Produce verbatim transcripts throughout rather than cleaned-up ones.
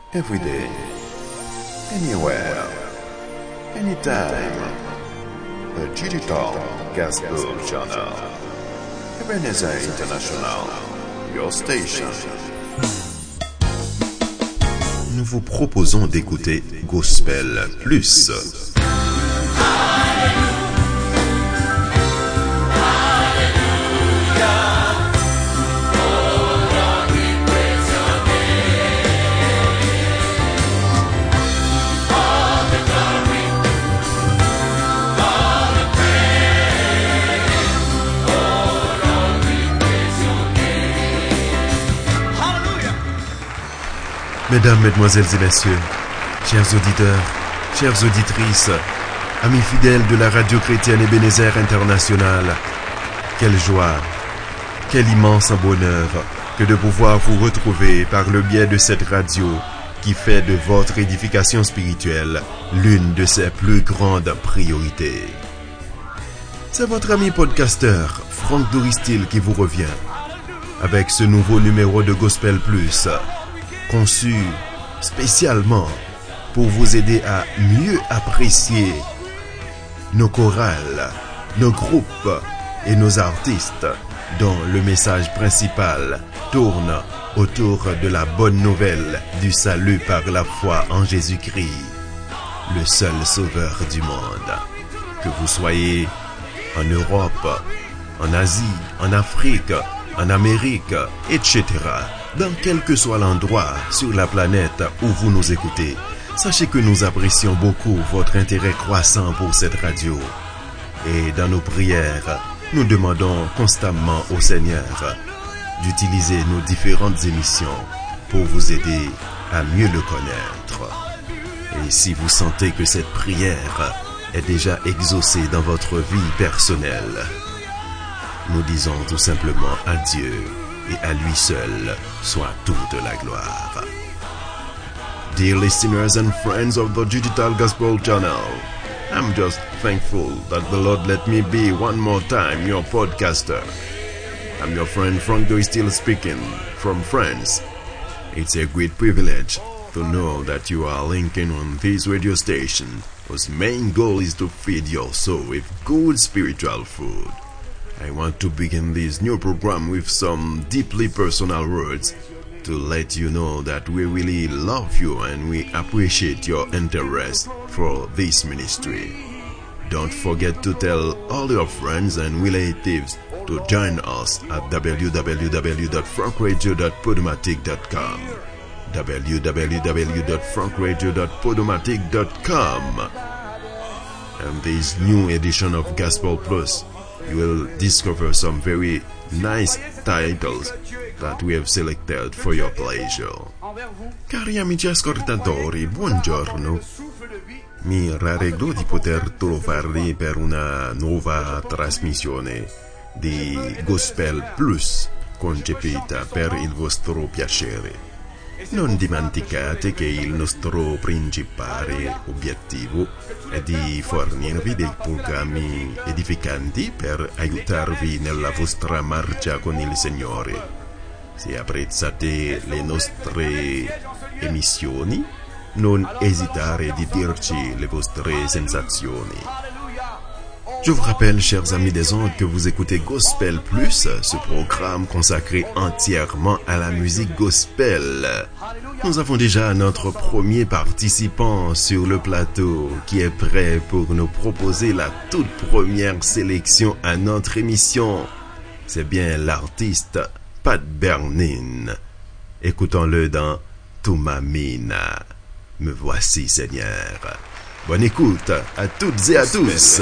every day, anywhere, anytime. The Digital Gospel Channel. Ebenezer International, your station. Nous vous proposons d'écouter Gospel Plus. Mesdames, Mesdemoiselles et Messieurs, chers auditeurs, chères auditrices, amis fidèles de la radio chrétienne Ebenezer International, quelle joie, quel immense bonheur que de pouvoir vous retrouver par le biais de cette radio qui fait de votre édification spirituelle l'une de ses plus grandes priorités. C'est votre ami podcasteur, Franck Doristil, qui vous revient avec ce nouveau numéro de Gospel Plus, conçu spécialement pour vous aider à mieux apprécier nos chorales, nos groupes et nos artistes dont le message principal tourne autour de la bonne nouvelle du salut par la foi en Jésus-Christ, le seul sauveur du monde. Que vous soyez en Europe, en Asie, en Afrique, en Amérique, et cetera, dans quel que soit l'endroit sur la planète où vous nous écoutez, sachez que nous apprécions beaucoup votre intérêt croissant pour cette radio. Et dans nos prières, nous demandons constamment au Seigneur d'utiliser nos différentes émissions pour vous aider à mieux le connaître. Et si vous sentez que cette prière est déjà exaucée dans votre vie personnelle, nous disons tout simplement adieu. Et à lui seul soit toute la gloire. Dear listeners and friends of the Digital Gospel Channel, I'm just thankful that the Lord let me be one more time your podcaster. I'm your friend Franck Doristil speaking from France. It's a great privilege to know that you are linking on this radio station whose main goal is to feed your soul with good spiritual food. I want to begin this new program with some deeply personal words to let you know that we really love you and we appreciate your interest for this ministry. Don't forget to tell all your friends and relatives to join us at w w w dot frank radio dot podomatic dot com w w w dot frank radio dot podomatic dot com. And this new edition of Gospel Plus, you will discover some very nice titles that we have selected for your pleasure. Cari amici ascoltatori, buongiorno. Mi rallegro di poter trovarvi per una nuova trasmissione di Gospel Plus concepita per il vostro piacere. Non dimenticate che il nostro principale obiettivo è di fornirvi dei programmi edificanti per aiutarvi nella vostra marcia con il Signore. Se apprezzate le nostre emissioni, non esitare di dirci le vostre sensazioni. Je vous rappelle, chers amis des ondes, que vous écoutez Gospel Plus, ce programme consacré entièrement à la musique gospel. Nous avons déjà notre premier participant sur le plateau qui est prêt pour nous proposer la toute première sélection à notre émission. C'est bien l'artiste Pat Bernin. Écoutons-le dans Tumamina. Me voici, Seigneur. Bonne écoute à toutes et à tous.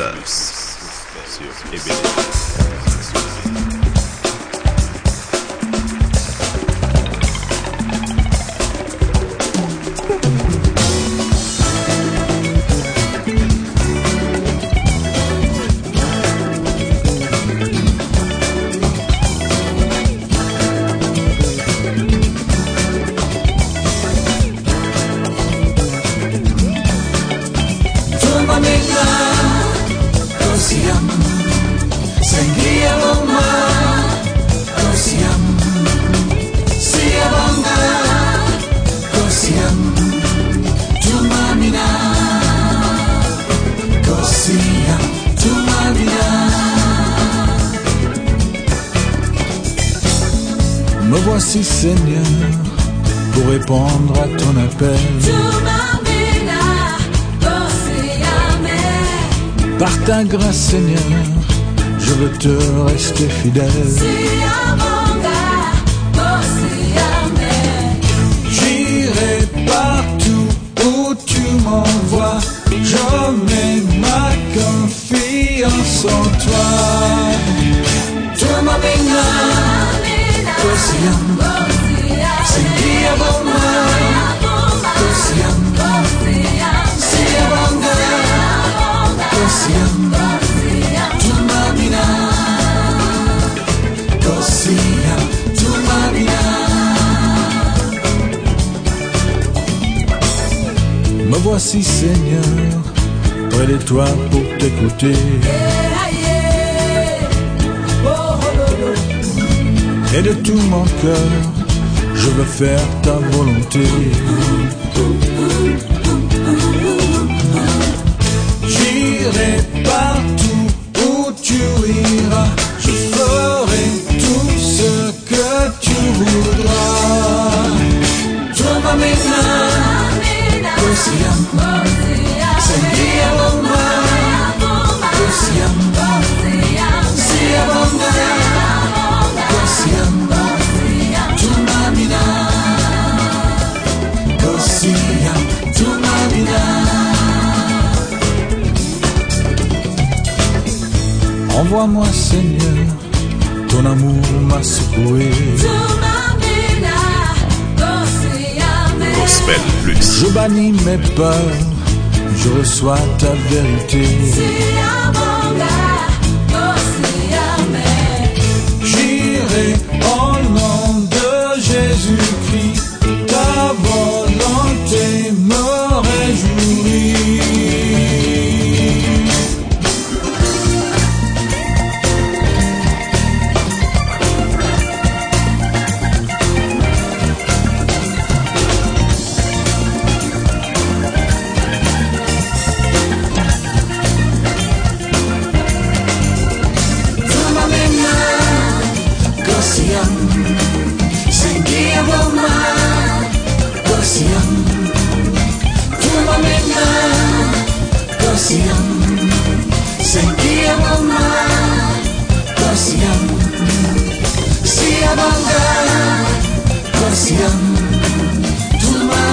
Singing voici Seigneur, pour répondre à ton appel. Par ta grâce Seigneur, je veux te rester fidèle. J'irai partout où tu m'envoies, je mets ma confiance en toi. Tu m'amènes, Kosiam, Sengia Boma, Kosiam, Sengia Boma, Kosiam, tu m'amènes, Kosiam, tu m'amènes. Me voici Seigneur, près de toi pour t'écouter. Et de tout mon cœur, je veux faire ta volonté. J'irai partout où tu iras, je ferai tout ce que tu voudras. Toi m'amènes, Kosiam, Sengia Boma, Kosiam, Sengia Boma, Kosiam, tu m'amènes, Kosiam, tu m'amènes. Envoie-moi Seigneur, ton amour m'a secoué. Gospel Plus. Je bannis mes peurs, je reçois ta vérité. J'irai au nom de Jésus-Christ, ta volonté me réjouit. Sengia Boma, Kosiam, tu m'amènes, Kosiam, Sengia Boma, Kosiam, Sia Banga, Kosiam, tu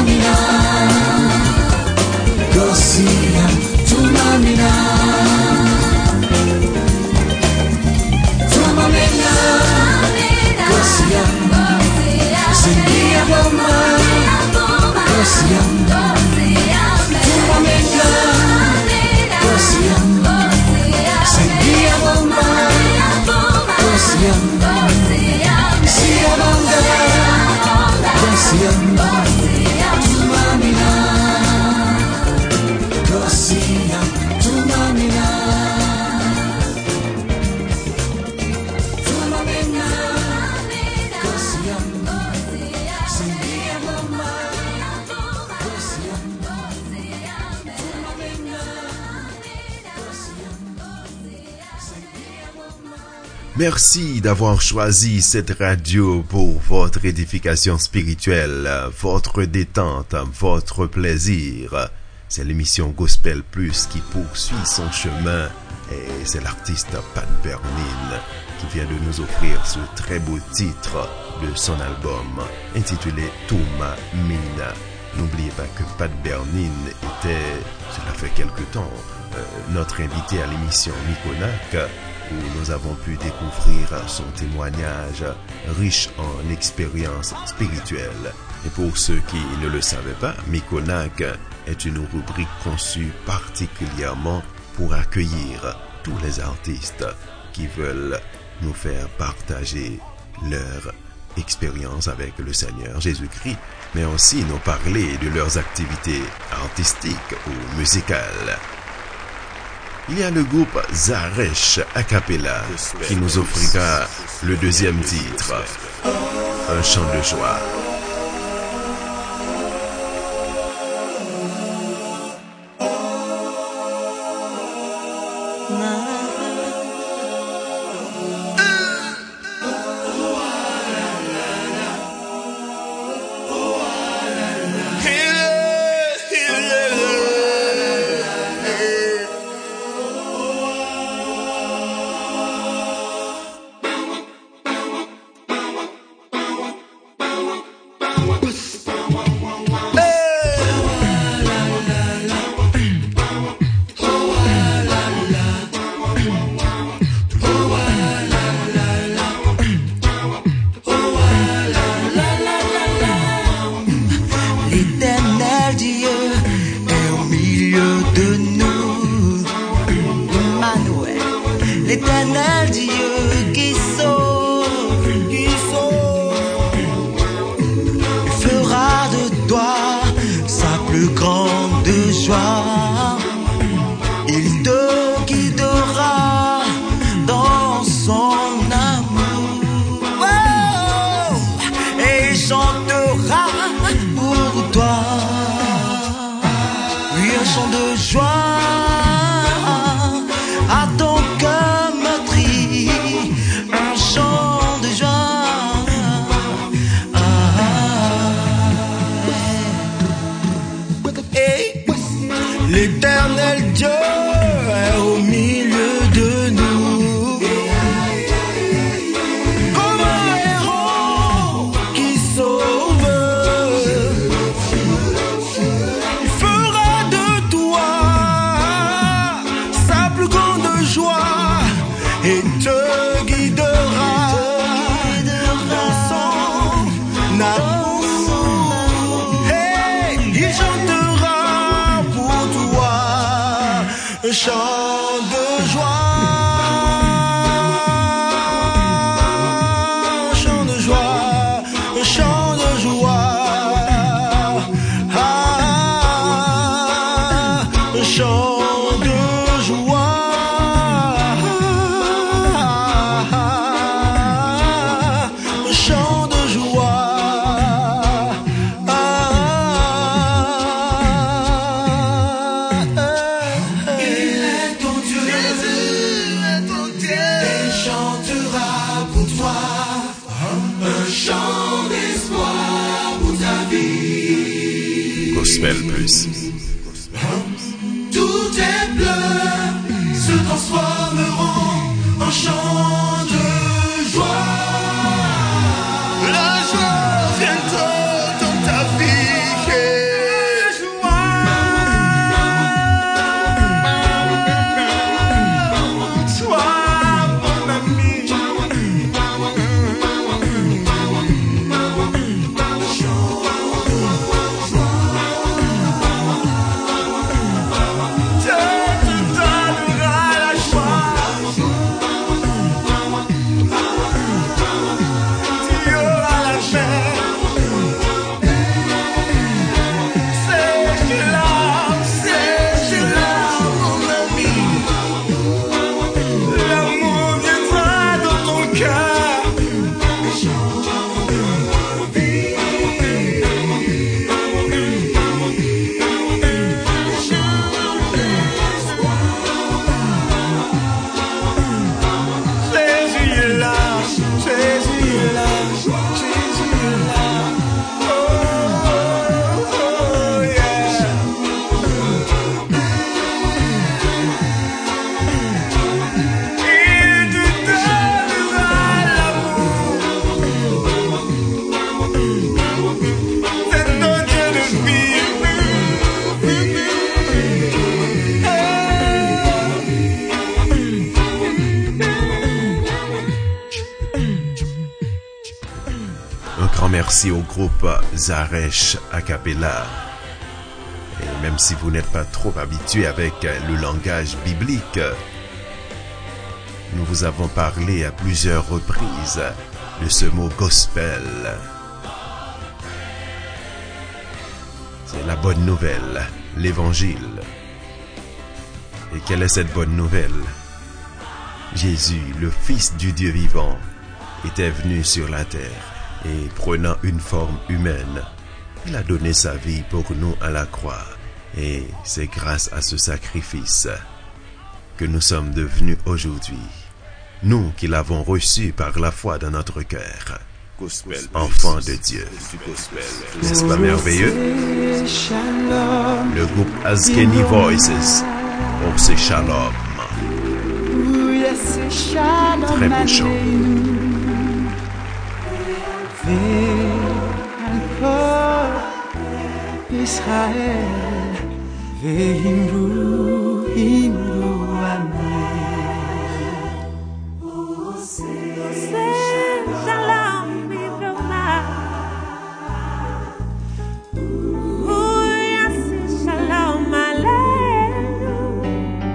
m'amènes, Kosiam, tu m'amènes, tu m'amènes, Kosiam, Sengia Boma, Kosiam, tu m'amènes, Kosiam, Sengia Boma, Kosiam, Sia Banga, Kosiam, tu m'amènes, Kosiam, tu m'amènes. Merci d'avoir choisi cette radio pour votre édification spirituelle, votre détente, votre plaisir. C'est l'émission Gospel Plus qui poursuit son chemin et c'est l'artiste Pat Bernine qui vient de nous offrir ce très beau titre de son album intitulé Touma Mina. N'oubliez pas que Pat Bernine était, cela fait quelque temps, euh, notre invité à l'émission Mikonak, où nous avons pu découvrir son témoignage riche en expériences spirituelles. Et pour ceux qui ne le savaient pas, Mikonak est une rubrique conçue particulièrement pour accueillir tous les artistes qui veulent nous faire partager leur expérience avec le Seigneur Jésus-Christ, mais aussi nous parler de leurs activités artistiques ou musicales. Il y a le groupe Zaresh a cappella qui nous offrira le deuxième titre, un chant de joie. de grande joie. Il te guidera dans son amour, oh, et chantera pour toi. Oui, un chant de joie à ton cœur meurtri, un chant de joie. Ah, hey. L'éternel Dieu est au milieu de nous, comme un héros qui sauve. Il fera de toi sa plus grande joie et te guidera dans son amour. Hey, il chantera pour toi un chant de joie, un chant de joie, un chant de joie. Ah, un chant de joie. Un chant de joie. Il est ton Dieu, Jésus est ton Dieu. Il chantera pour toi un chant d'espoir pour ta vie. Gospel Plus. Tous tes pleurs se transformeront en chant de joie. La joie viendra dans ta vie. Joie, sois mon ami. Dieu te donnera la joie. Tu auras la paix. C'est là, c'est là, mon ami. L'amour viendra dans ton cœur. Jésus est là, Jésus est là, Jésus est là. Oh, oh, yeah. Il te donnera l'amour. C'est ton Dieu de vie. Un grand merci au groupe Zaresh Acapella. Et même si vous n'êtes pas trop habitué avec le langage biblique, nous vous avons parlé à plusieurs reprises de ce mot gospel. C'est la bonne nouvelle, l'évangile. Et quelle est cette bonne nouvelle? Jésus, le Fils du Dieu vivant, était venu sur la terre et prenant une forme humaine, il a donné sa vie pour nous à la croix. Et c'est grâce à ce sacrifice que nous sommes devenus aujourd'hui, nous qui l'avons reçu par la foi dans notre cœur, enfants de Dieu. N'est-ce pas merveilleux? Le groupe Askeni Voices pour ce shalom. Très beau chant. Israël, ve'imru, imru, amen. Shalom, Ibrahima. Uyasi, shalom, aleinu.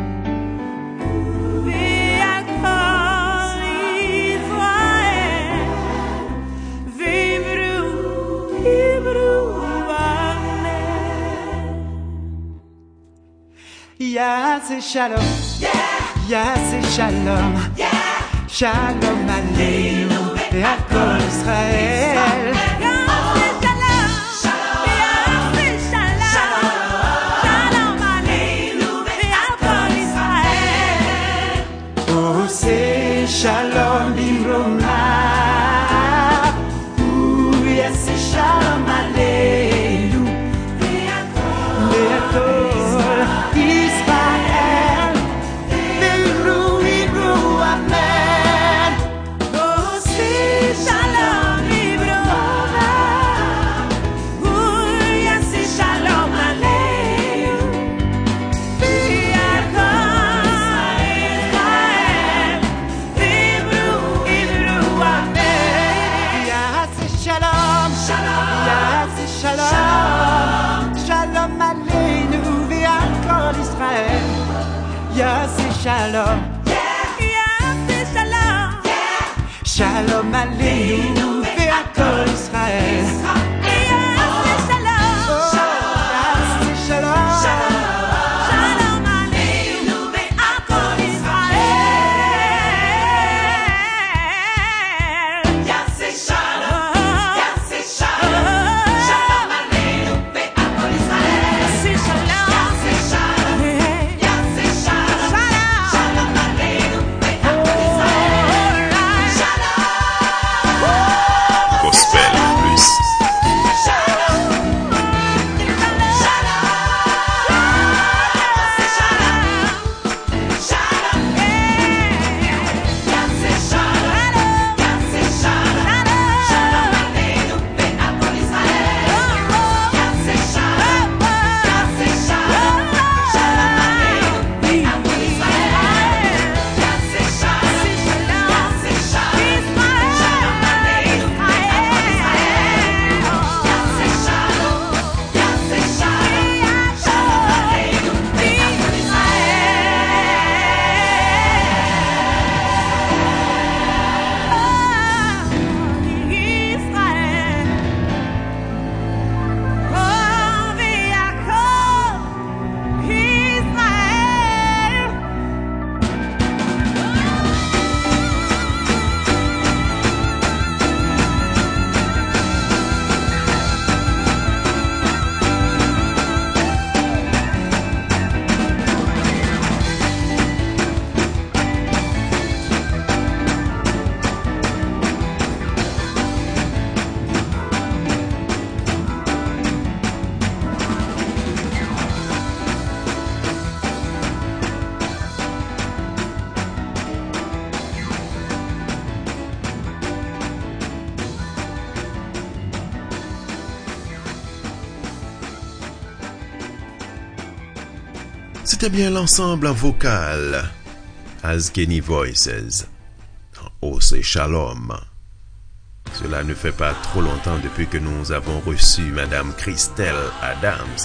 Ve'akol Israel, ve'imru, imru, amen. Yeah, c'est shalom. Yeah, yeah, c'est shalom. Yeah, shalom Aleinu et à Kol Israël. Shalom Bimrona, Ouya c'est Shalom Aleinu, Ve'akol Israël, Ve'imru Imru Amen. Oh c'est Shalom Bimrona, Ouya c'est Shalom Aleinu, Ve'akol Israël. Shalom, shalom Aleinu ve'al kol Israël. Ya c'est shalom, ya c'est shalom, shalom Aleinu ve'al kol Israël. Ya c'est shalom, ya c'est shalom, shalom Aleinu ve'al kol Israël. Ya c'est shalom, ya c'est shalom. C'était bien l'ensemble vocal Azkeni Voices. Oh, c'est Shalom. Cela ne fait pas trop longtemps depuis que nous avons reçu Madame Christelle Adams,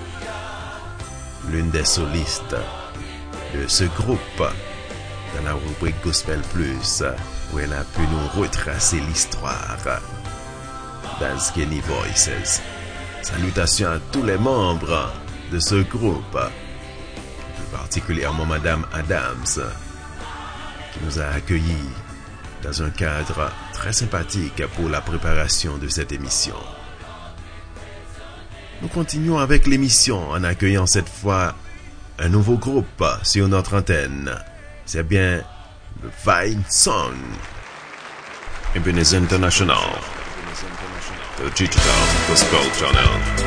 l'une des solistes de ce groupe, dans la rubrique Gospel Plus, où elle a pu nous retracer l'histoire d'Azkeni Voices. Salutations à tous les membres de ce groupe, particulièrement Madame Adams, qui nous a accueillis dans un cadre très sympathique pour la préparation de cette émission. Nous continuons avec l'émission en accueillant cette fois un nouveau groupe sur notre antenne. C'est bien le Vine Song, Ebenezer International, the Digital Gospel Channel.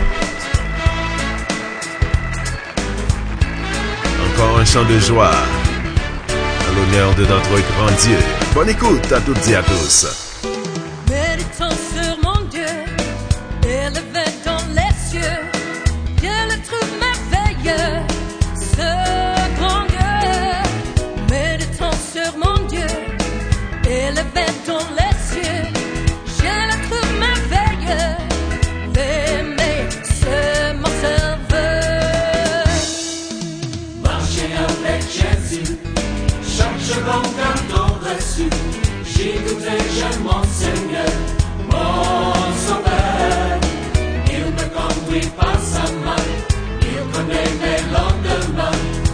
Encore un chant de joie à l'honneur de notre grand Dieu. Bonne écoute à toutes et à tous. Méditant sur mon Dieu, élevé dans les cieux, je le trouve merveilleux, ce grand Dieu. Méditant sur mon Dieu, élevé dans les cieux, je le trouve merveilleux, l'aimer, c'est mon serveur. Marcher avec Jésus, chaque seconde d'un don reçu, j'écoutais, j'aime mon Seigneur, mon Sauveur. Il me conduit par sa main, il connaît mes lendemains.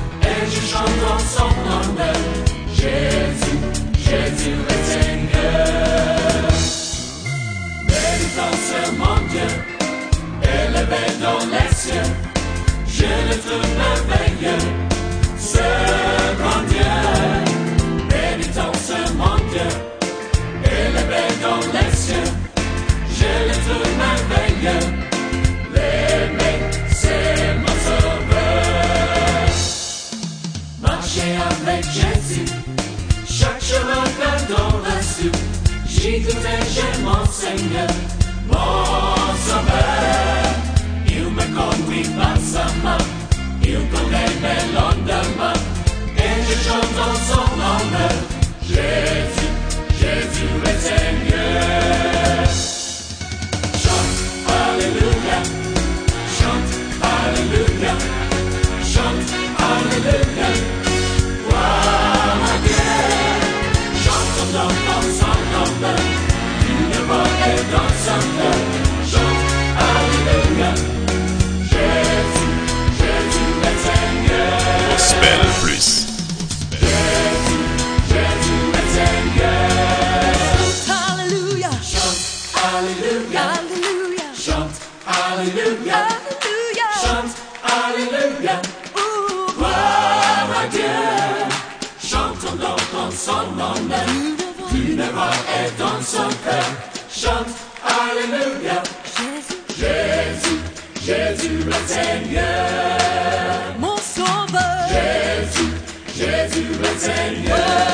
cieux, je le trouve merveilleux, ce grand Dieu. Méditons sur mon Dieu, élevé dans les cieux, je le trouve merveilleux. L'aimer, c'est mon sauveur. Marcher avec Jésus, chaque chemin pardon reçu, j'y goûtais, j'aime mon Seigneur, mon sauveur. Il me conduit par sa main, il connaît mes lendemains, et je chante en son honneur. Jésus, Jésus est Seigneur. Chante, Alléluia, chante, Alléluia, chante, Alléluia. Gloire à Dieu, chantons dans son honneur, une voix est dans son cœur. Chante, Alléluia, Jésus, Jésus est Seigneur. Gospel Plus. Jésus, Jésus est Seigneur. Hallelujah. Chante, Alléluia, Hallelujah. chante, Alléluia, Hallelujah. chante, Alléluia. Ooh, Gloire à Dieu, chantons donc en son honneur, une voix est dans son cœur. Chante, Alléluia, Jésus, Jésus, Jésus est Seigneur. mon sauveur. Jésus, Jésus est Seigneur.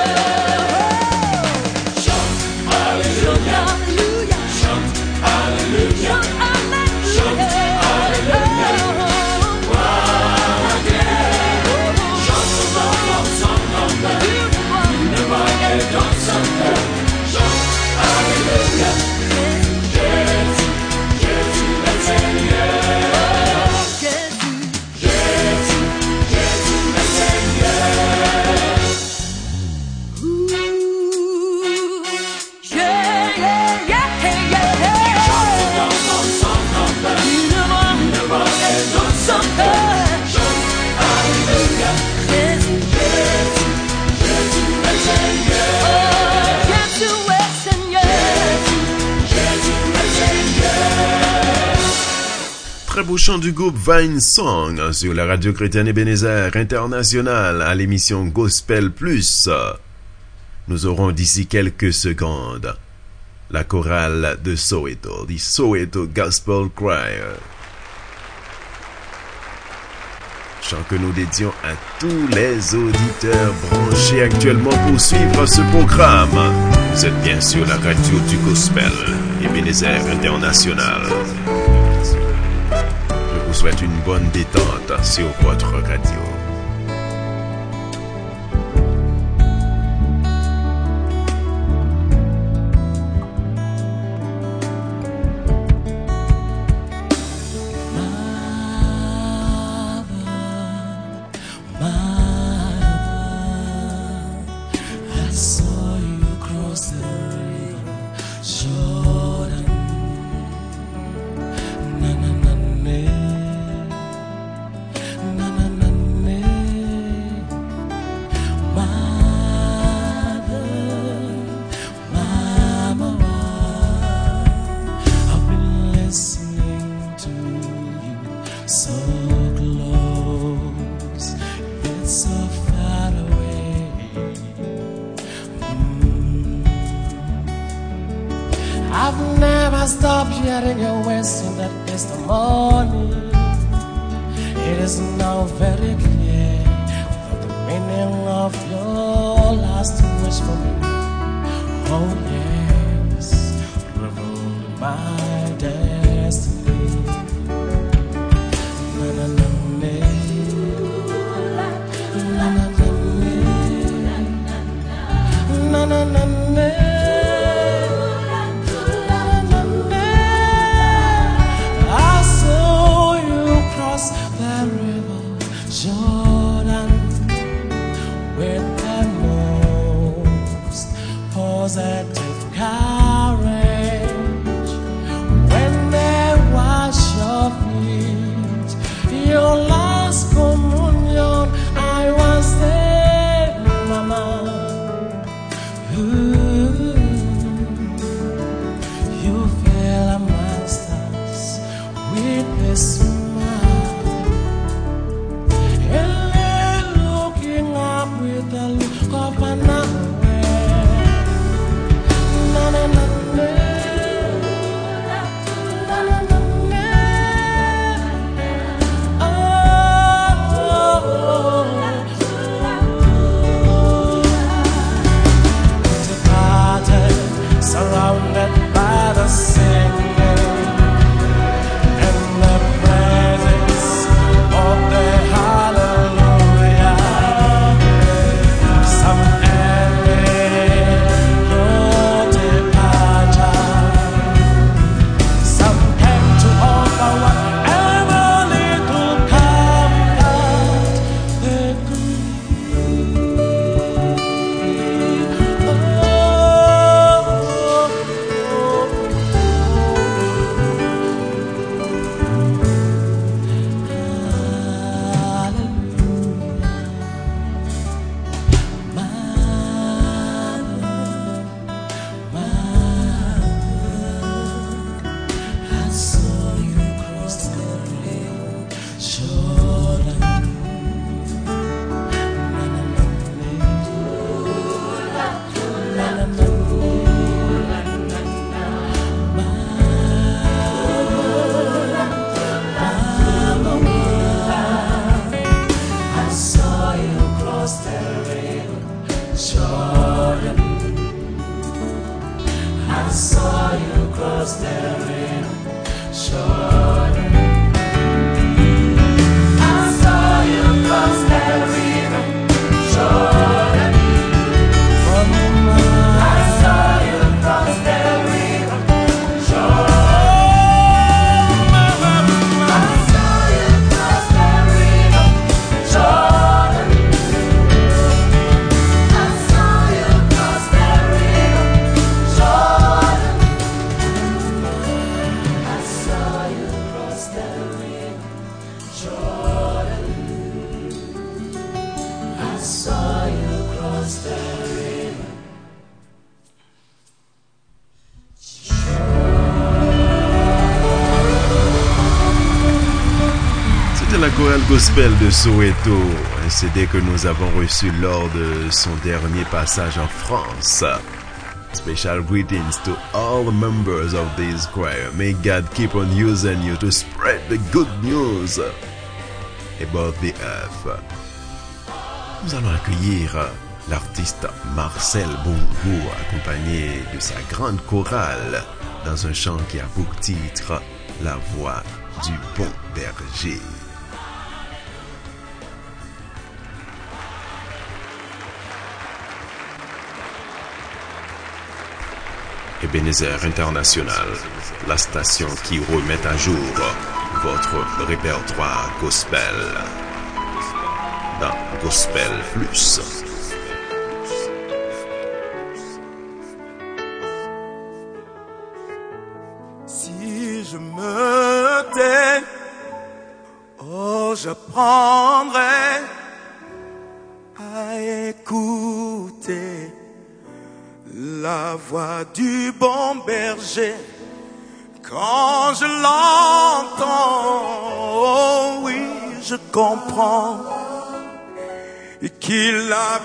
Chante, Alléluia, Hallelujah. chante, Alléluia, Hallelujah. chante, Alléluia. Gloire à Dieu, chantons donc en son honneur, une voix est dans son cœur. Chante, Alléluia, Jésus, Jésus est Seigneur. Jésus, Jésus, Jésus est Seigneur. ooh, yeah, yeah, yeah, yeah. Chantons donc en son honneur, Une voix une voix est dans son cœur. Chante, Alléluia, Jésus, Jésus, Jésus est Seigneur. Jésus est Seigneur. Jésus est Seigneur. Très beau chant du groupe Vine Song sur la radio chrétienne Ebenezer International à l'émission Gospel Plus. Nous aurons d'ici quelques secondes la chorale de Soweto, the Soweto Gospel Choir. Chant que nous dédions à tous les auditeurs branchés actuellement pour suivre ce programme. Vous êtes bien sûr la radio du Gospel Ebenezer International. Je vous souhaite une bonne détente sur votre radio. I saw you cross the river Jordan. Na na na na, na na na na. Mother, Mama, I've been listening to you so close, yet so far away. I've never stopped hearing your words in that testimony. It is now very clear what the meaning of your last wish for me. Oh yes, revealed my destiny. Na na na na, na na na na, na na na na. I saw you cross the river Jordan with the most positive courage. When they wash your feet, your last communion, I was there, Mama. Ooh, you fell amongst us with a smile. La chorale gospel de Soweto, un C D que nous avons reçu lors de son dernier passage en France. Special greetings to all the members of this choir. May God keep on using you to spread the good news about the earth. Nous allons accueillir l'artiste Marcel Bongo, accompagné de sa grande chorale, dans un chant qui a pour titre La voix du bon berger. Ebenezer International, la station qui remet à jour votre répertoire gospel dans Gospel Plus. Si je me tais, oh, j'apprendrai à écouter la voix du bon berger. Quand je l'entends, oh oui, je comprends qu'il a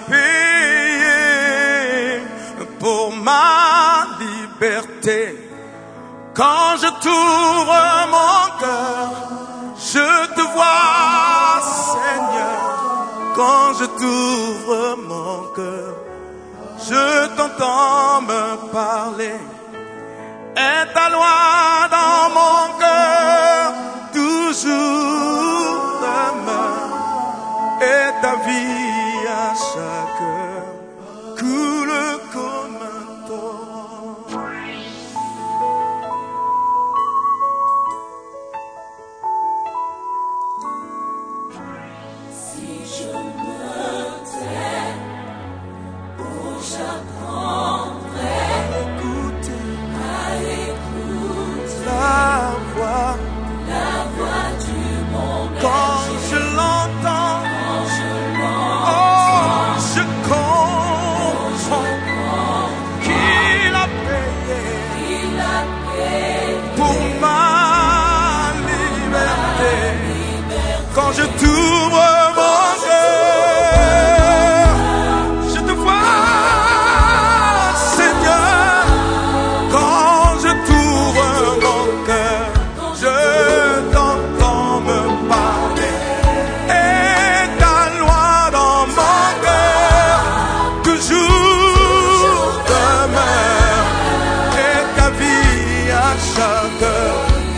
payé pour ma liberté. Quand je t'ouvre mon cœur, je te vois, Seigneur. Quand je t'ouvre mon cœur, je t'entends me parler. Et ta loi dans mon cœur toujours demeure. Et ta vie à chaque heure coule comme un torrent. Si je me tais, oh, j'apprendrai à écouter La voix, la voix du bon quand berger. je l'entends, Quand je oh, je comprends qu'il a payé Il a payé pour ma liberté. Quand je t'ouvre mon cœur, je te vois, Seigneur. Quand je t'ouvre mon cœur, je t'entends me parler. Et ta loi dans mon cœur toujours demeure. Et ta vie à chaque heure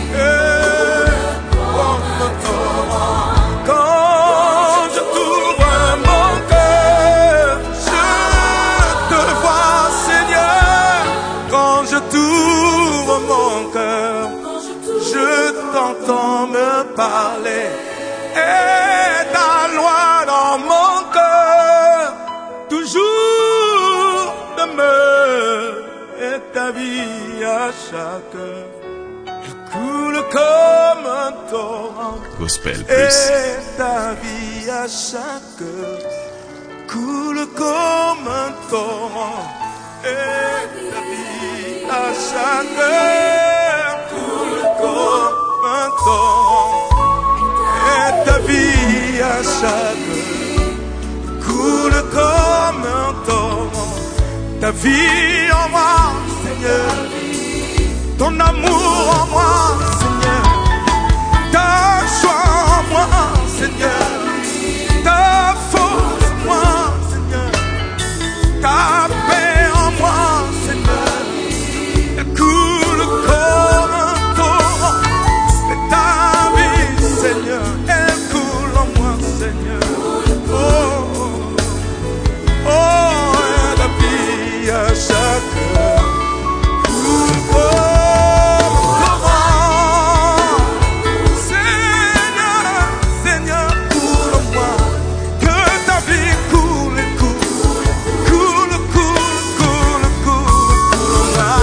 comme un torrent. Quand je t'ouvre mon cœur, je te vois, Seigneur. Quand je t'ouvre mon cœur, je t'entends me parler. Et ta loi dans mon cœur toujours demeure. Et ta vie à chaque heure coule comme un torrent. Gospel Plus. Et ta vie à chaque heure coule comme un torrent. Et ta vie à chaque heure coule comme un torrent. Et vie à chaque coule comme un torrent. Ta vie en moi, Seigneur. Ton amour en moi, Seigneur. Ta joie en moi, Seigneur. Ta force en moi, Seigneur. Ta paix en moi, Seigneur. Elle coule comme un torrent. Et ta vie, Seigneur, elle coule en moi, Seigneur. Oh, oh, oh, la vie à chaque coule comme un torrent. Seigneur, Seigneur, coule en moi. Que ta vie coule et coule, coule, coule, coule, coule, coule en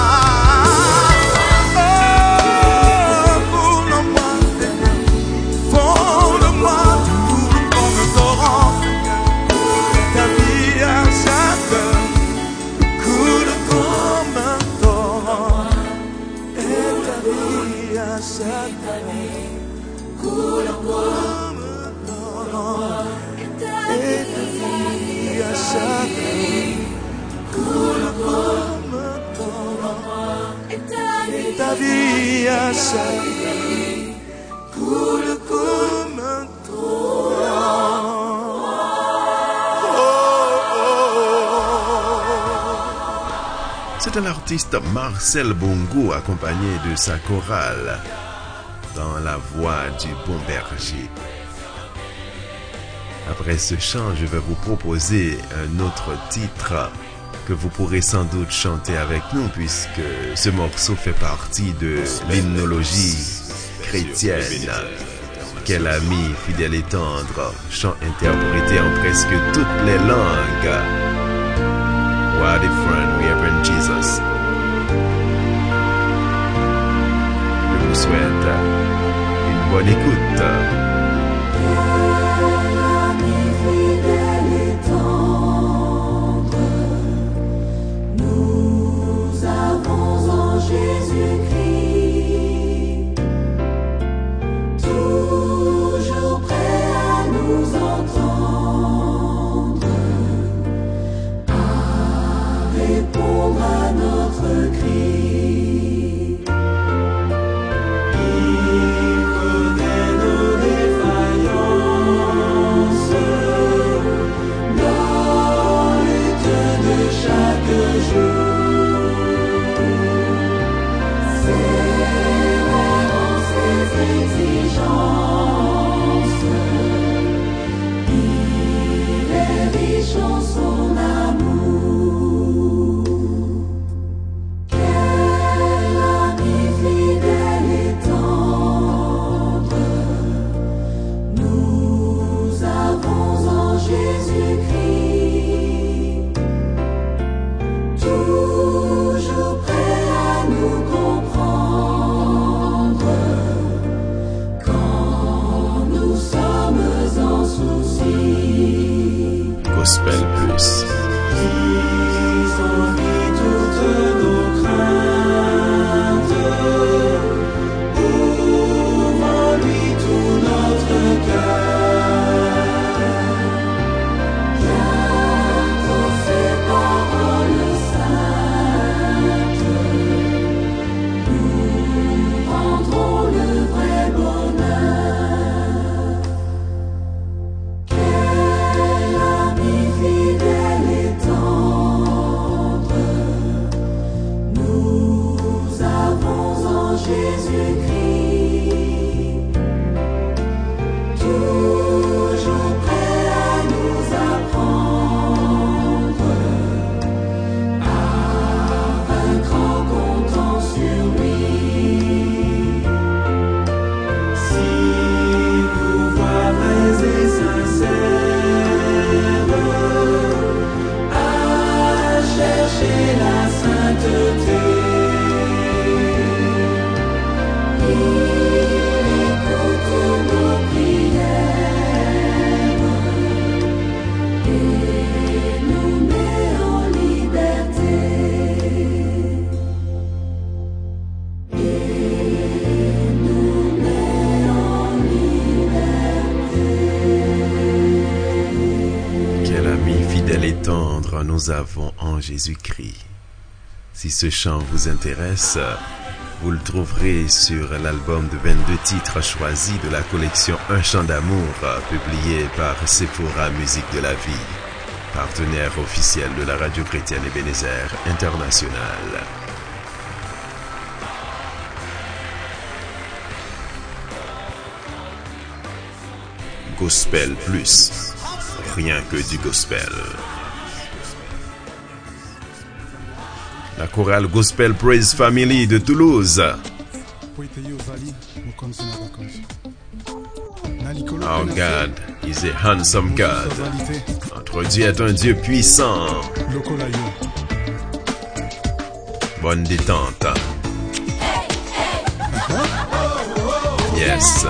moi. Oh, coule en moi, Seigneur. Fonde-moi, coule comme un torrent, Seigneur. Ta vie à chaque coule comme un torrent. Et ta vie à chaque coule comme un torrent. Et ta vie à chaque coule comme un torrent. Et ta vie à chaque coule comme un torrent. C'était l'artiste Marcel Bongo accompagné de sa chorale dans la voix du bon berger. Après ce chant, je vais vous proposer un autre titre que vous pourrez sans doute chanter avec nous puisque ce morceau fait partie de l'hymnologie chrétienne. Quel ami fidèle et tendre, chant interprété en presque toutes les langues. What a friend we have in Jesus. Je vous souhaite une bonne écoute. Nous avons en Jésus-Christ, toujours prêt à nous entendre, à répondre à notre cri. Il connaît nos défaillances, nos luttes de chaque jour. Gospel Plus. Quel ami fidèle et tendre, tendre nous avons en Jésus-Christ. Si ce chant vous intéresse, vous le trouverez sur l'album de vingt-deux titres choisis de la collection Un chant d'amour, publié par Sephora Musique de la Vie, partenaire officiel de la radio chrétienne Ebenezer International. Gospel Plus, rien que du gospel. La chorale Gospel Praise Family de Toulouse. Our God is a handsome God. Notre Dieu est un Dieu puissant. Bonne détente. Yes.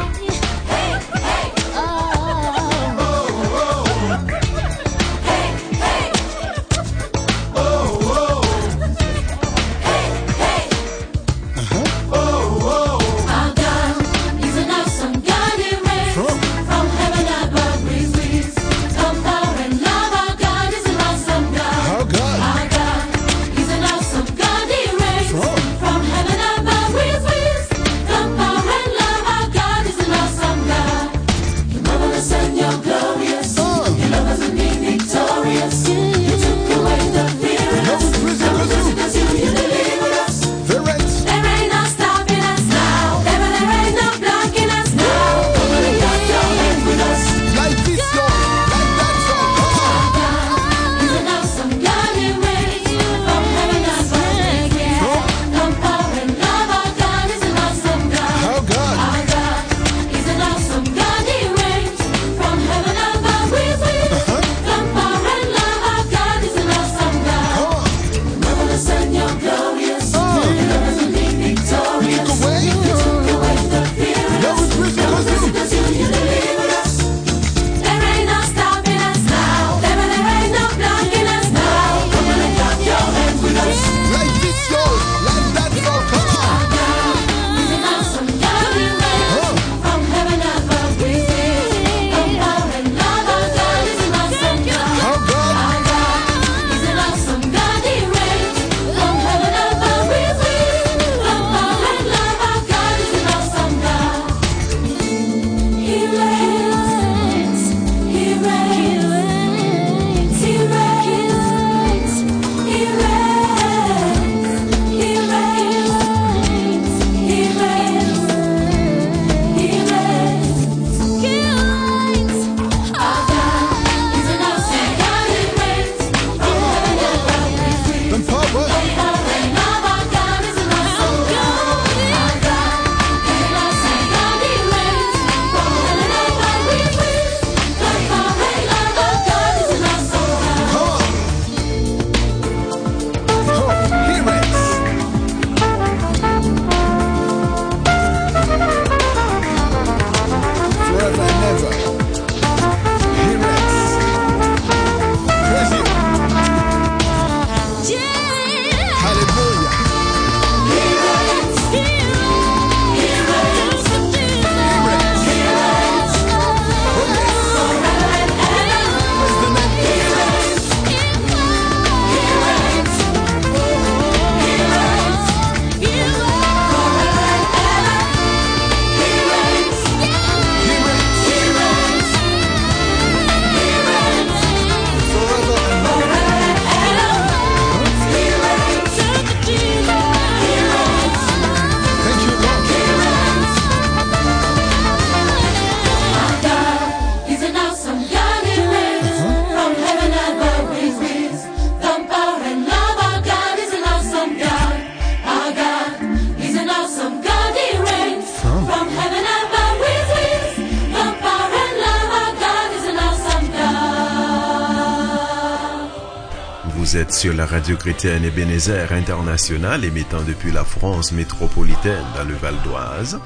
Vous êtes sur la radio chrétienne Ebenezer International, émettant depuis la France métropolitaine dans le Val d'Oise.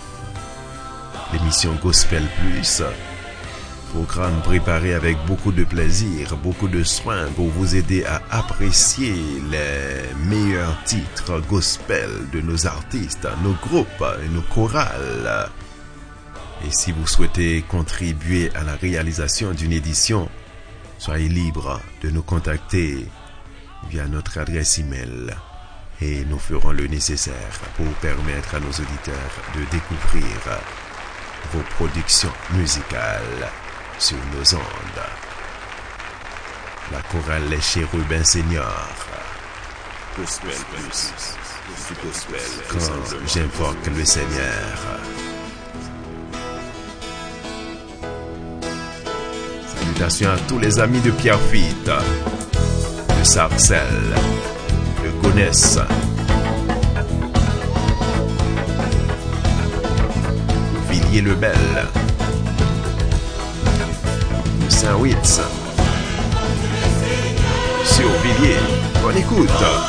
L'émission Gospel Plus, programme préparé avec beaucoup de plaisir, beaucoup de soin pour vous aider à apprécier les meilleurs titres gospel de nos artistes, nos groupes et nos chorales. Et si vous souhaitez contribuer à la réalisation d'une édition Soyez libre de nous contacter via notre adresse email et nous ferons le nécessaire pour permettre à nos auditeurs de découvrir vos productions musicales sur nos ondes. La chorale Les Chérubins Seniors. Gospel plus. Du gospel. Quand j'invoque le Seigneur. Salutations à tous les amis de Pierrefitte, de Sarcelles, de Gonesse, Villiers-le-Bel, de Saint-Witz, sur Villiers. Bonne écoute.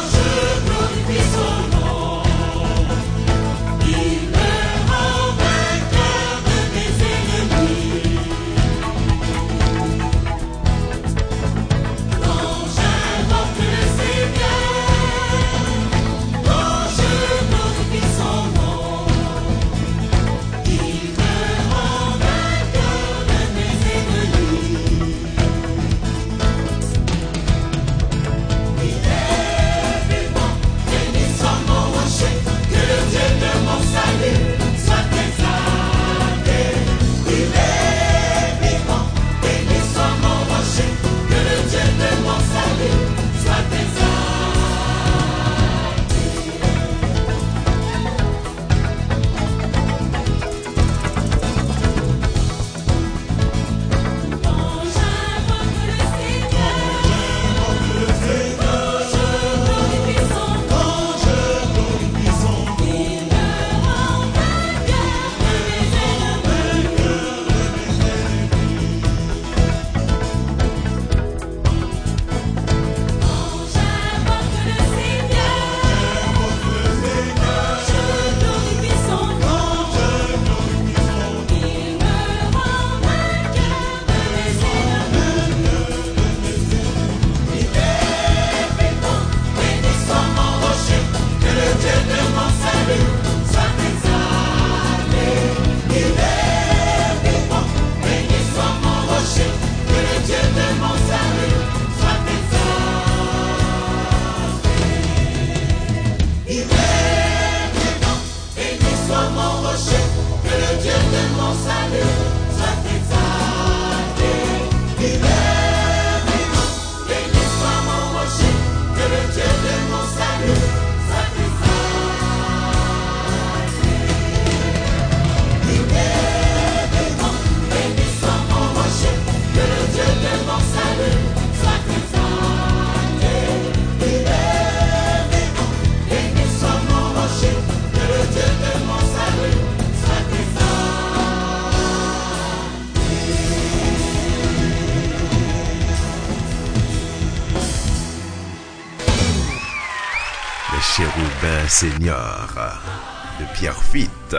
Chérubins Seniors de Pierrefitte.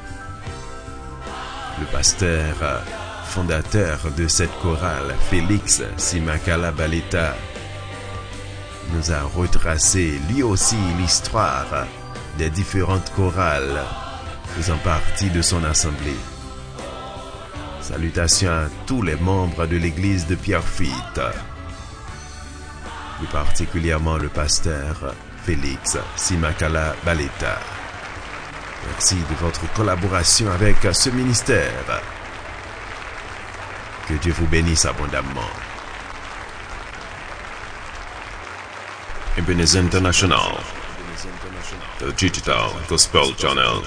Le pasteur fondateur de cette chorale, Félix Simakala Baleta, nous a retracé lui aussi l'histoire des différentes chorales faisant partie de son assemblée. Salutations à tous les membres de l'église de Pierrefitte, plus particulièrement le pasteur Félix Simakala Baleta. Merci de votre collaboration avec ce ministère. Que Dieu vous bénisse abondamment. Ebenezer International, the Digital Gospel Channel.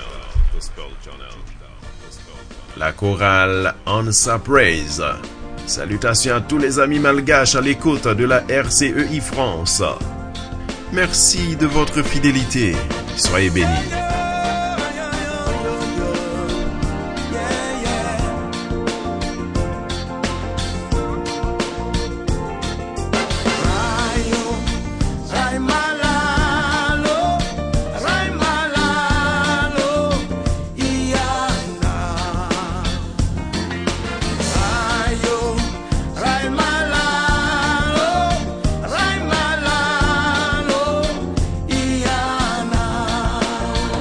La chorale Ansa Praise. Salutations à tous les amis malgaches à l'écoute de la R C E I France. Merci de votre fidélité. Soyez bénis. Rayo,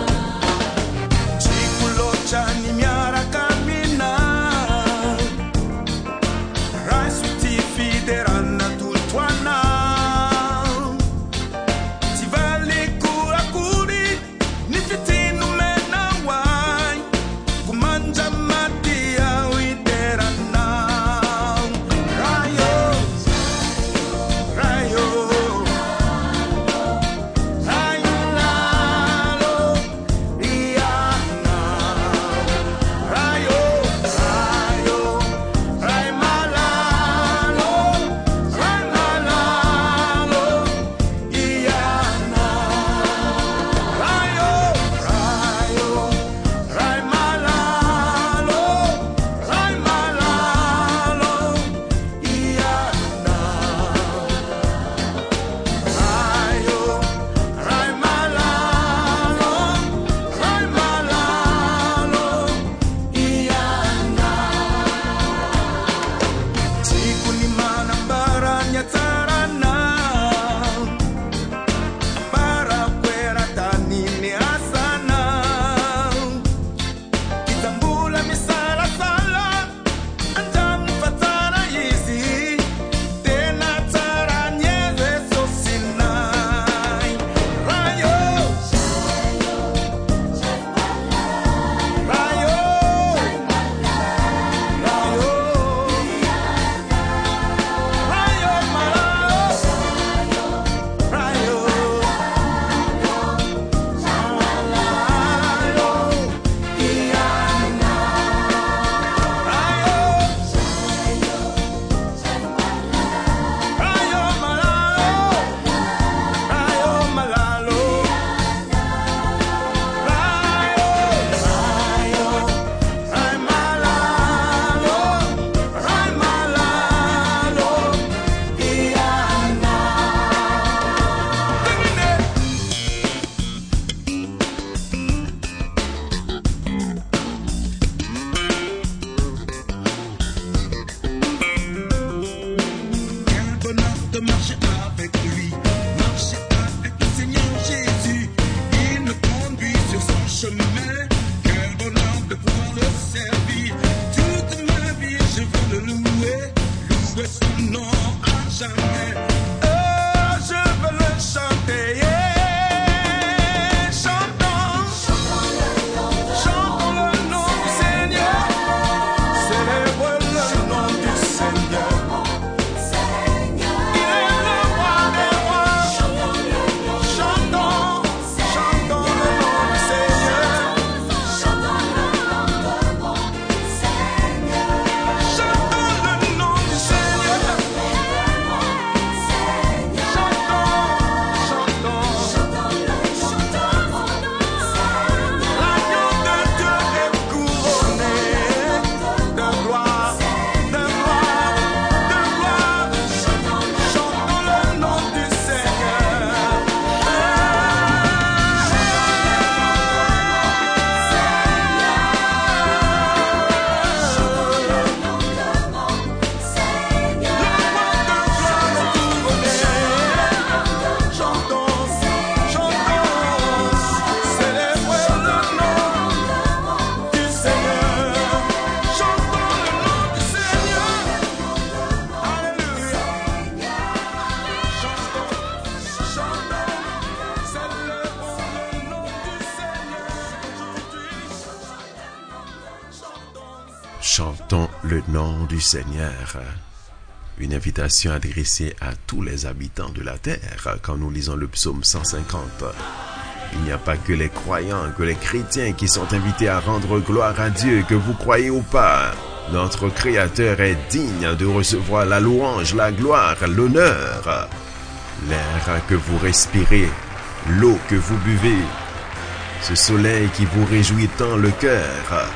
le nom du Seigneur. Une invitation adressée à tous les habitants de la terre quand nous lisons le psaume cent cinquante. Il n'y a pas que les croyants, que les chrétiens qui sont invités à rendre gloire à Dieu, que vous croyez ou pas. Notre Créateur est digne de recevoir la louange, la gloire, l'honneur. L'air que vous respirez, l'eau que vous buvez, ce soleil qui vous réjouit tant le cœur,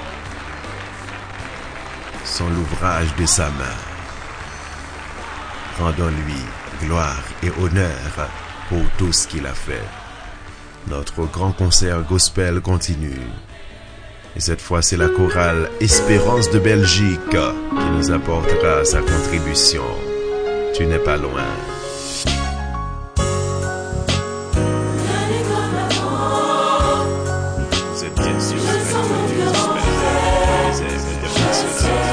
sont l'ouvrage de sa main. Rendons-lui gloire et honneur pour tout ce qu'il a fait. Notre grand concert gospel continue. Et cette fois, c'est la chorale Espérance de Belgique qui nous apportera sa contribution. Tu n'es pas loin. Vous êtes bien sûr la radio du gospel international.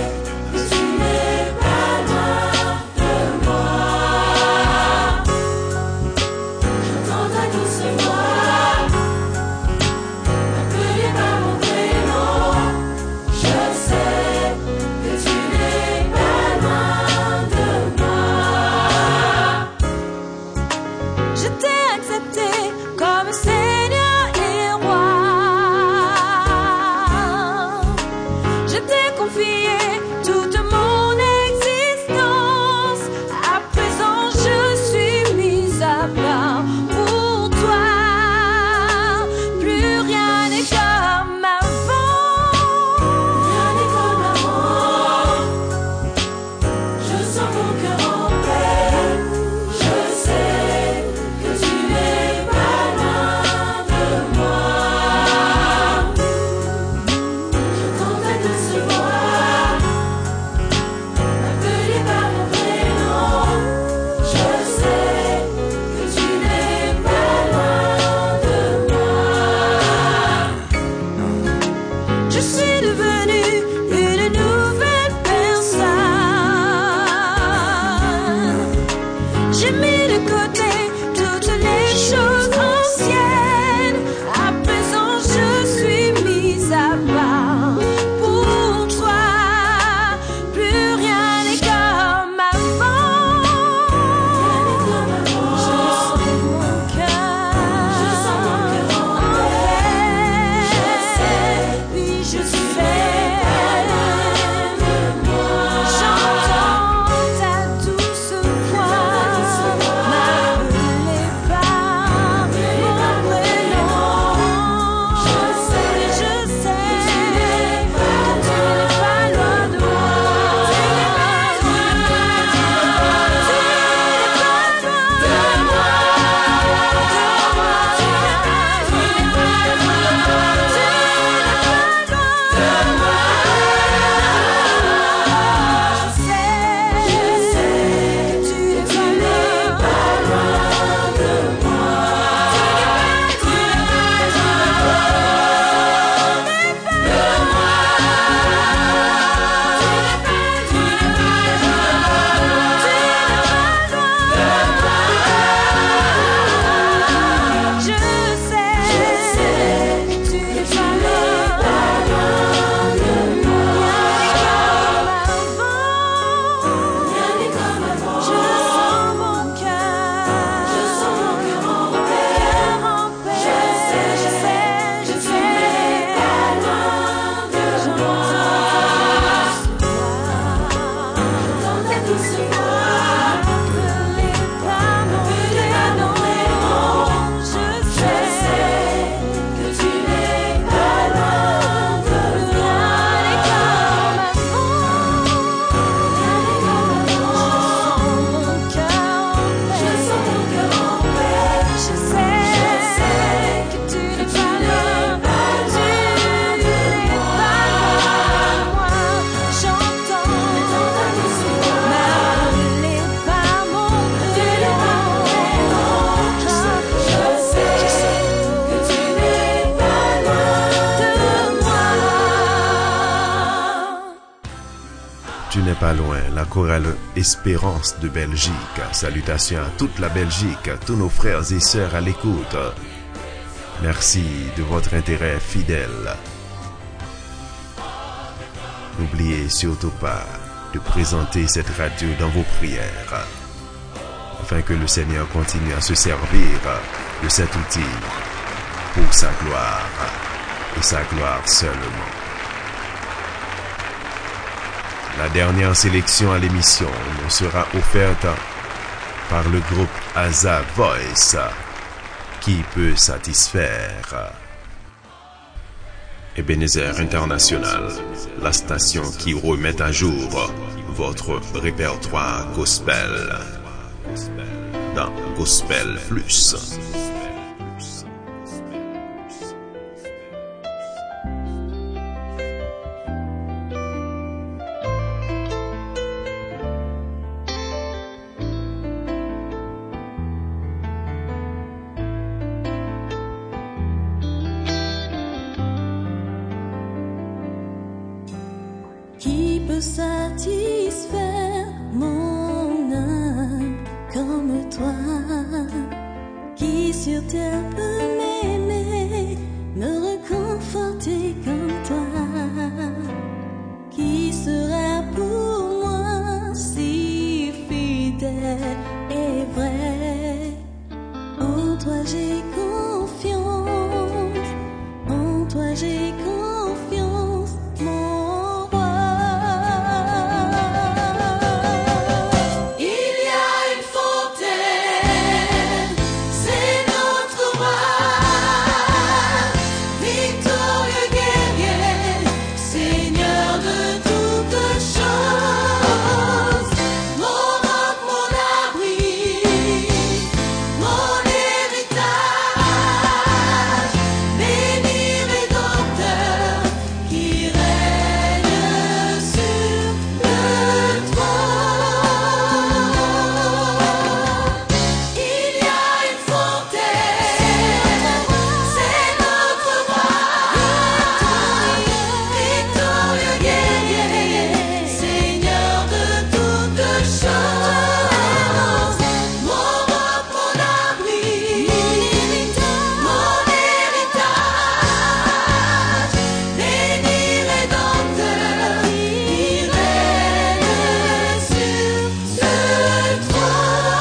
Tu n'es pas loin, la chorale Espérance de Belgique. Salutations à toute la Belgique, à tous nos frères et sœurs à l'écoute. Merci de votre intérêt fidèle. N'oubliez surtout pas de présenter cette radio dans vos prières, afin que le Seigneur continue à se servir de cet outil pour sa gloire et sa gloire seulement. La dernière sélection à l'émission nous sera offerte par le groupe Asa Voice, qui peut satisfaire. Ebenezer International, la station qui remet à jour votre répertoire gospel dans Gospel Plus. Qui peut satisfaire mon âme comme toi, qui sur terre peut m'aimer, me réconforter comme toi, qui sera pour moi si fidèle et vrai. En toi j'ai confiance, en toi j'ai confiance, mon roi. Il y a une fontaine, c'est notre roi, victorieux guerrier, Seigneur de toutes choses, mon roc, mon abri, mon héritage, béni rédempteur qui règne sur le trône. Il y a une fontaine, c'est notre roi, victorieux guerrier, Seigneur de toutes choses, mon roc, mon abri, mon héritage, béni rédempteur qui règne sur ce trône.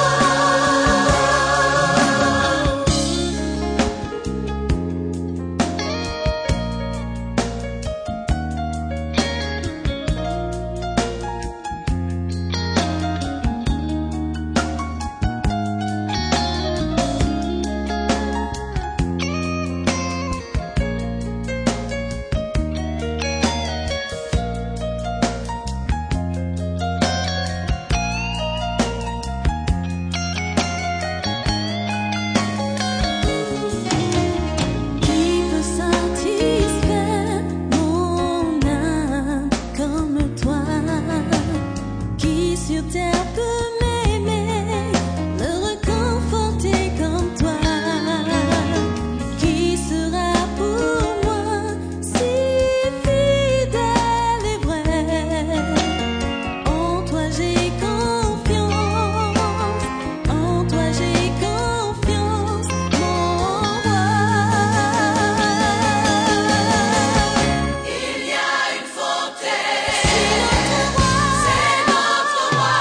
Qui peut satisfaire mon âme comme toi, qui sur terre peut m'aimer, me réconforter comme toi, qui sera pour moi si fidèle et vrai. En toi j'ai confiance, en toi j'ai confiance, mon roi. Il y a une fontaine, c'est notre roi,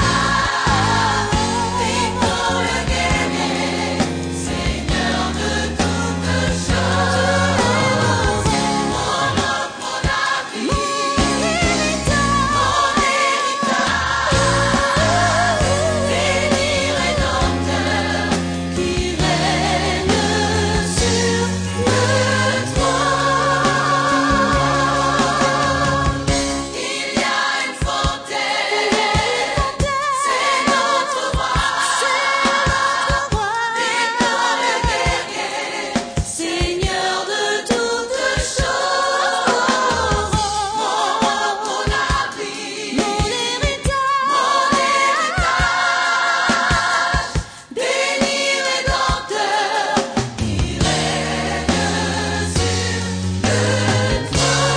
victorieux guerrier, Seigneur de toutes choses, mon roc, mon abri, mon héritage, béni rédempteur qui règne sur le trône. Il y a une fontaine, c'est notre roi, victorieux guerrier, Seigneur de toutes choses, mon roc, mon abri, mon héritage, béni rédempteur qui règne sur le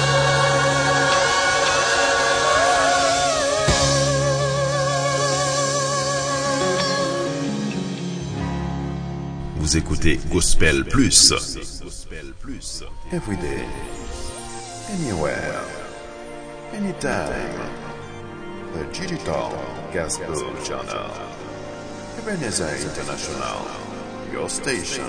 Vous écoutez Gospel Plus. Every day, anywhere. anytime. The Digital Gospel Channel. Ebenezer International, your station.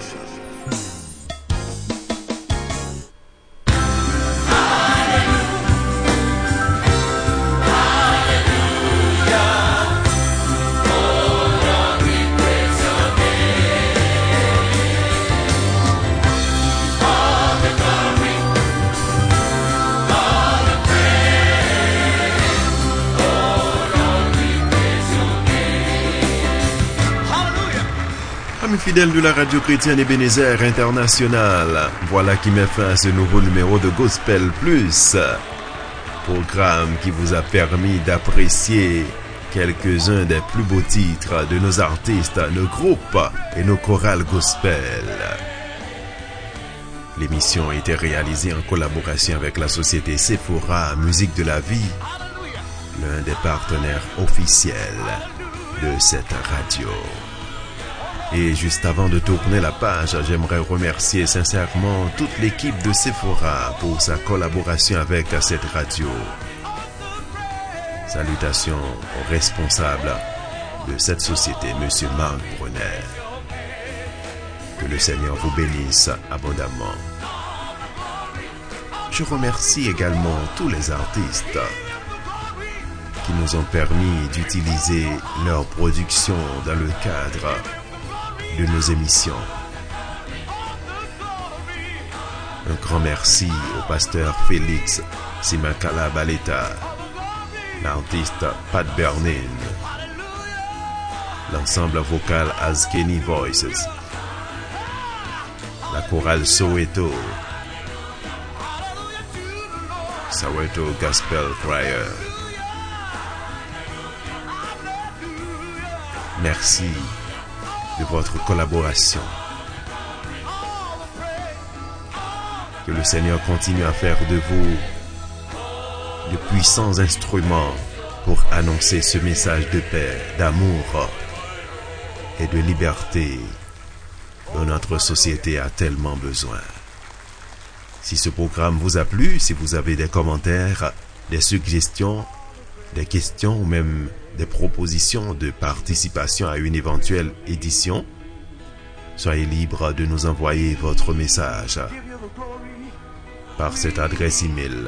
Amis fidèles de la radio chrétienne Ebenezer International, voilà qui met fin à ce nouveau numéro de Gospel Plus, programme qui vous a permis d'apprécier quelques-uns des plus beaux titres de nos artistes, nos groupes et nos chorales gospel. L'émission a été réalisée en collaboration avec la société Sephora Musique de la Vie, l'un des partenaires officiels de cette radio. Et juste avant de tourner la page, j'aimerais remercier sincèrement toute l'équipe de Sephora pour sa collaboration avec cette radio. Salutations au responsable de cette société, Monsieur Marc Brunner. Que le Seigneur vous bénisse abondamment. Je remercie également tous les artistes qui nous ont permis d'utiliser leur production dans le cadre de nos émissions. Un grand merci au pasteur Félix Simakala Baleta, l'artiste Pat Bernin, l'ensemble vocal Askeni Voices, la chorale Soweto, Soweto Gospel Choir. Merci de votre collaboration. Que le Seigneur continue à faire de vous de puissants instruments pour annoncer ce message de paix, d'amour et de liberté dont notre société a tellement besoin. Si ce programme vous a plu, si vous avez des commentaires, des suggestions, des questions ou même des propositions de participation à une éventuelle édition, soyez libre de nous envoyer votre message par cette adresse email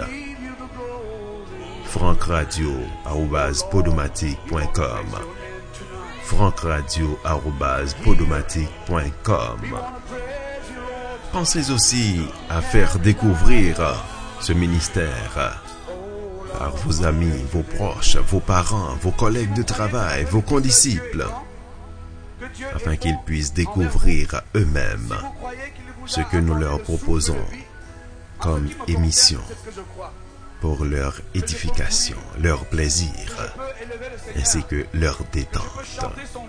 frankradio arobase podomatic point com frankradio arobase podomatic point com. Pensez aussi à faire découvrir ce ministère par vos amis, vos proches, vos parents, vos collègues de travail, vos condisciples, afin qu'ils puissent découvrir eux-mêmes ce que nous leur proposons comme émission pour leur édification, leur plaisir, ainsi que leur détente.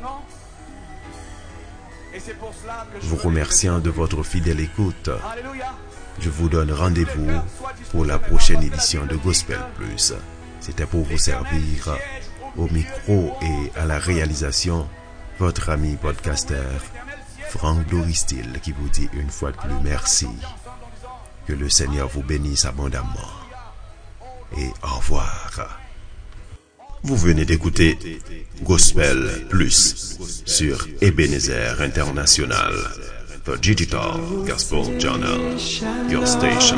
Vous remerciant de votre fidèle écoute, je vous donne rendez-vous pour la prochaine édition de Gospel Plus. C'était pour vous servir au micro et à la réalisation votre ami podcasteur Franck Doristil qui vous dit une fois de plus merci. Que le Seigneur vous bénisse abondamment. Et au revoir. Vous venez d'écouter Gospel Plus sur Ebenezer International, the Digital Gospel Channel, your station.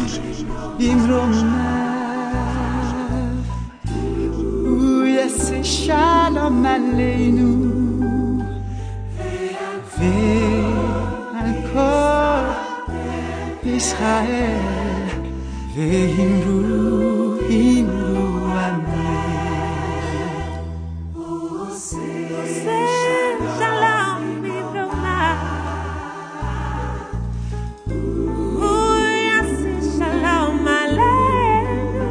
Shalom Aleinu, ve'al Israel, ve'imru, imru, amen. Shalom Ibrahim, Uyasi Shalom Aleinu,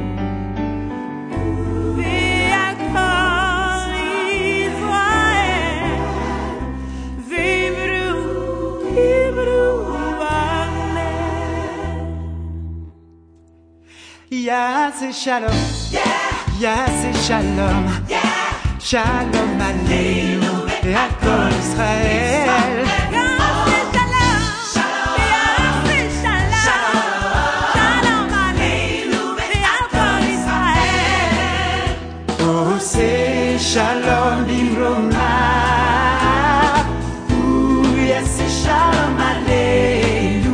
ve'akol Israel, ve'imru, imru, Yaseh Shalom, Yaseh Shalom, Shalom Aleinu, ve'akol Israel. Shalom Aleinu, ve'akol Israel. Oh, c'est Shalom Bimroma. Ouh, yes, c'est Shalom Aleinu.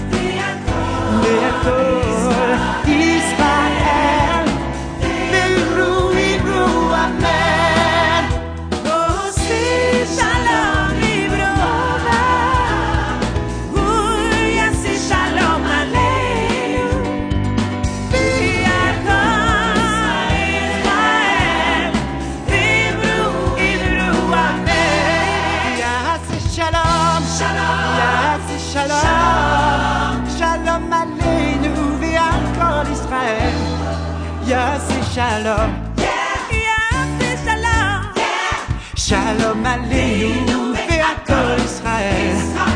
Be'akol Israël. Be'ru, Hebrew, Amen. Oh, c'est Shalom Bimroma. Ouh, yes, c'est Shalom Aleinu. Shalom, Shalom Aleinu ve'akol Israël. Yaseh Shalom, Yaseh Shalom, Shalom Aleinu ve'akol Israël.